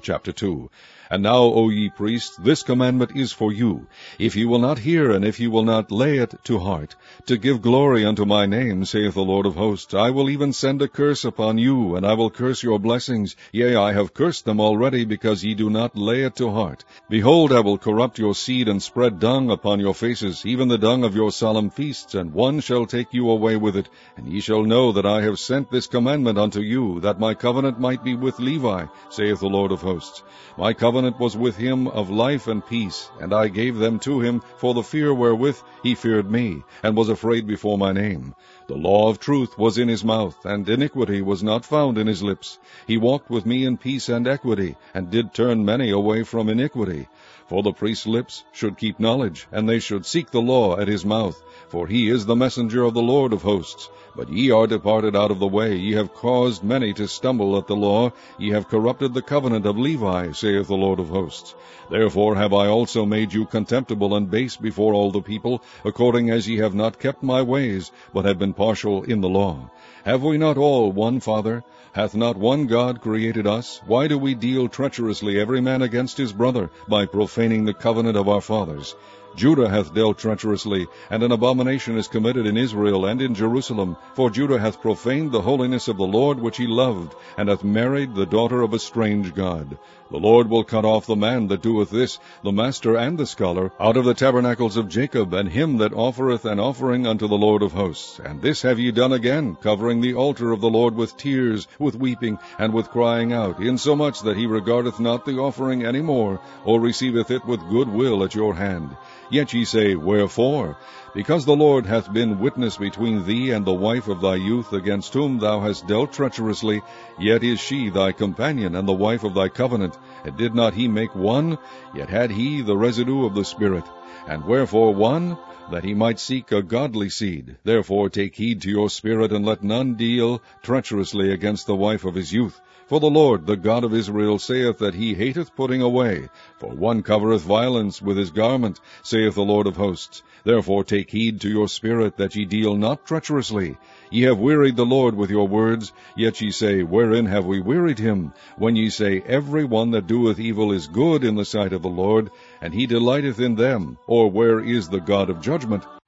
Chapter 2. And now, O ye priests, this commandment is for you, if ye will not hear, and if ye will not lay it to heart, to give glory unto my name, saith the Lord of hosts, I will even send a curse upon you, and I will curse your blessings. Yea, I have cursed them already, because ye do not lay it to heart. Behold, I will corrupt your seed, and spread dung upon your faces, even the dung of your solemn feasts, and one shall take you away with it. And ye shall know that I have sent this commandment unto you, that my covenant might be with Levi, saith the Lord of hosts. My covenant was with him of life and peace, and I gave them to him for the fear wherewith he feared me, and was afraid before my name. The law of truth was in his mouth, and iniquity was not found in his lips. He walked with me in peace and equity, and did turn many away from iniquity. For the priest's lips should keep knowledge, and they should seek the law at his mouth, for he is the messenger of the Lord of hosts. But ye are departed out of the way, ye have caused many to stumble at the law, ye have corrupted the covenant of Levi, saith the Lord of hosts. Therefore have I also made you contemptible and base before all the people, according as ye have not kept my ways, but have been partial in the law. Have we not all one Father? Hath not one God created us? Why do we deal treacherously every man against his brother, by profaning the covenant of our fathers? Judah hath dealt treacherously, and an abomination is committed in Israel and in Jerusalem. For Judah hath profaned the holiness of the Lord which he loved, and hath married the daughter of a strange god. The Lord will cut off the man that doeth this, the master and the scholar, out of the tabernacles of Jacob, and him that offereth an offering unto the Lord of hosts. And this have ye done again, covering the altar of the Lord with tears, with weeping, and with crying out, insomuch that he regardeth not the offering any more, or receiveth it with good will at your hand. Yet ye say, Wherefore? Because the Lord hath been witness between thee and the wife of thy youth, against whom thou hast dealt treacherously, yet is she thy companion, and the wife of thy covenant. And did not he make one? Yet had he the residue of the Spirit. And wherefore one? That he might seek a godly seed. Therefore take heed to your spirit, and let none deal treacherously against the wife of his youth. For the Lord, the God of Israel, saith that he hateth putting away. For one covereth violence with his garment, saith the Lord of hosts. Therefore take heed to your spirit, that ye deal not treacherously. Ye have wearied the Lord with your words, yet ye say, Wherein have we wearied him? When ye say, Every one that doeth evil is good in the sight of the Lord, and he delighteth in them. Or where is the God of judgment?